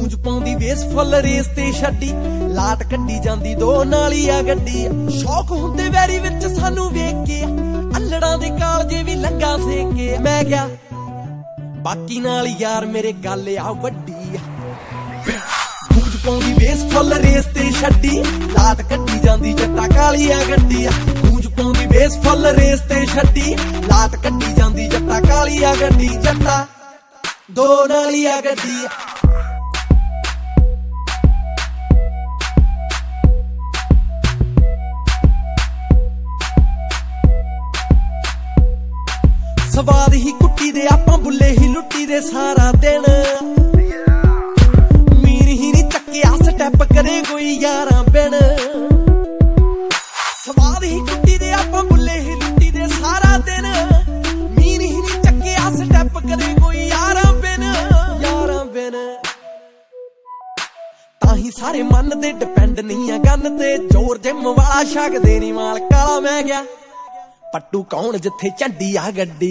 ਗੂੰਜ ਪਾਉਂਦੀ ਵੇਸ ਫੁੱਲ ਰੇਸ ਤੇ ਛੱਡੀ ਲਾਟ ਕੱਢੀ ਜਾਂਦੀ ਦੋ ਨਾਲੀ ਆ ਗੱਡੀ ਸ਼ੌਕ ਹੁੰਦੇ ਵੈਰੀ ਵਿੱਚ ਸਾਨੂੰ ਵੇਖ ਕੇ ਅੱਲੜਾਂ ਦੇ ਕਾਲਜੇ ਵੀ ਲੰਗਾ ਸੇਕ ਕੇ ਮੈਂ ਕਿਹਾ ਬਾਕੀ ਨਾਲ ਯਾਰ ਮੇਰੇ ਗੱਲ ਆ ਵੱਡੀ ਗੂੰਜ ਪਾਉਂਦੀ ਵੇਸ ਫੁੱਲ ਰੇਸ ਤੇ ਛੱਡੀ ਲਾਟ ਕੱਢੀ ਜਾਂਦੀ ਜੱਟਾ ਕਾਲੀ ਆ ਗੱਡੀ ਗੂੰਜ ਪਾਉਂਦੀ ਵੇਸ ਫੁੱਲ ਰੇਸ ਤੇ ਛੱਡੀ ਲਾਟ ਕੱਢੀ ਜਾਂਦੀ ਜੱਟਾ ਕਾਲੀ ਆ ਗੱਡੀ ਜੱਟਾ ਦੋ ਨਾਲੀ ਆ ਗੱਡੀ ਸਵਾਦ ਹੀ ਕੁੱਟੀ ਦੇ ਆਪਾਂ ਬੁੱਲੇ ਹੀ ਲੁੱਟੀ ਦੇ ਸਾਰਾ ਦਿਨ ਮੀਰ ਹੀ ਨਹੀਂ ਚੱਕਿਆ ਸਟੈਪ ਕਰੇ ਕੋਈ ਯਾਰਾਂ ਬਿਨ ਸਵਾਦ ਹੀ ਕੁੱਟੀ ਦੇ ਆਪਾਂ ਬੁੱਲੇ ਹੀ ਲੁੱਟੀ ਦੇ ਸਾਰਾ ਦਿਨ ਮੀਰ ਹੀ ਨਹੀਂ ਚੱਕਿਆ ਸਟੈਪ ਕਰੇ ਕੋਈ ਯਾਰਾਂ ਬਿਨ ਤਾਂ ਹੀ ਸਾਰੇ ਮੰਨਦੇ ਡਿਪੈਂਡ ਨਹੀਂ ਆ ਗੰਨ ਤੇ ਜ਼ੋਰ ਜਿੰਮ ਵਾਲਾ ਛਕਦੇ ਨਹੀਂ ਮਾਲ ਕਾਲਾ ਮੈਂ ਗਿਆ ਪੱਟੂ ਕੌਣ ਜਿੱਥੇ ਝੰਡੀ ਆ ਗੱਡੀ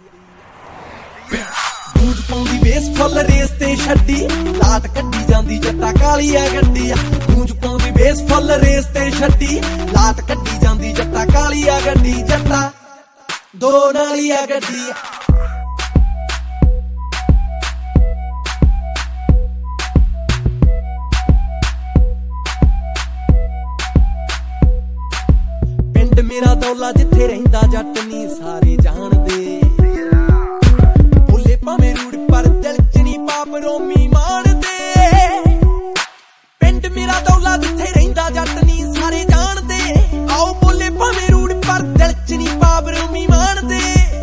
ਗੂੰਜ ਪਾਉਂਦੀ ਵੇਸ ਫੁੱਲ ਰੇਸ ਤੇ ਛੱਡੀ ਲਾਟ ਕੱਢੀ ਜਾਂਦੀ ਜੱਟਾ ਕਾਲੀ ਆ ਗੱਡੀ ਗੂੰਜ ਪਾਉਂਦੀ ਵੇਸ ਫੁੱਲ ਰੇਸ ਤੇ ਛੱਡੀ ਲਾਟ ਕੱਢੀ ਜਾਂਦੀ ਜੱਟਾ ਕਾਲੀ ਆ ਗੱਡੀ ਜੱਟਾ ਦੋ ਨਾਲੀ ਆ ਗੱਡੀ ਪਿੰਡ ਮੇਰਾ ਦੌਲਾ ਜਿੱਥੇ ਰਹਿੰਦਾ ਜੱਟ ਨੀ ਸਾਰੇ ਜਾਣਦੇ ਬੋਲੇ ਭਾਵੇਂ ਰੂੜ ਪਰ ਦਿਲ ਚ ਨੀ ਪਾਪ ਰੋਮੀ ਮਾਣਦੇ ਪਿੰਡ ਮੇਰਾ ਦੌਲਾ ਜਿੱਥੇ ਰਹਿੰਦਾ ਜੱਟ ਨੀ ਸਾਰੇ ਜਾਣਦੇ ਆਓ ਬੋਲੇ ਭਾਵੇਂ ਰੂੜ ਪਰ ਦਿਲ ਚ ਨੀ ਪਾਪ ਰੋਮੀ ਮਾਣਦੇ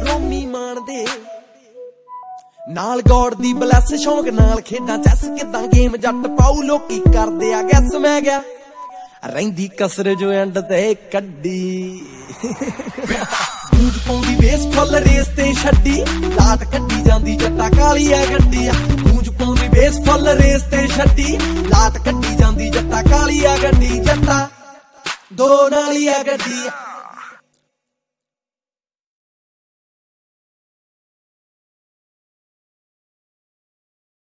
ਨਾਲ ਗੌੜ ਦੀ ਬਲੈਸ ਸ਼ੌਂਕ ਨਾਲ ਖੇਡਾਂ ਚੈਸ ਕਿਦਾਂ ਗੇਮ ਜੱਟ ਪਾਉ ਲੋਕੀ ਕਰਦੇ ਆ ਗੈਸ ਮੈਂ ਗਿਆ ਰਹਿੰਦੀ ਕਸਰ ਜੋ ਐਂਡ ਤੇ ਕੱਢੀ ਗੂੰਜ ਪਾਉਂਦੀ ਵੇਸ ਫੁੱਲ ਰੇਸ ਤੇ ਛੱਡੀ ਲਾਟ ਕੱਢੀ ਜਾਂਦੀ ਜੱਟਾ ਕਾਲੀ ਆ ਗੱਡੀ ਗੂੰਜ ਪਾਉਂਦੀ ਵੇਸ ਫੁੱਲ ਰੇਸ ਤੇ ਛੱਡੀ ਲਾਟ ਕੱਢੀ ਜਾਂਦੀ ਜੱਟਾ ਕਾਲੀ ਆ ਗੱਡੀ ਜੱਟਾ ਦੋ ਨਾਲੀ ਆ ਗੱਡੀ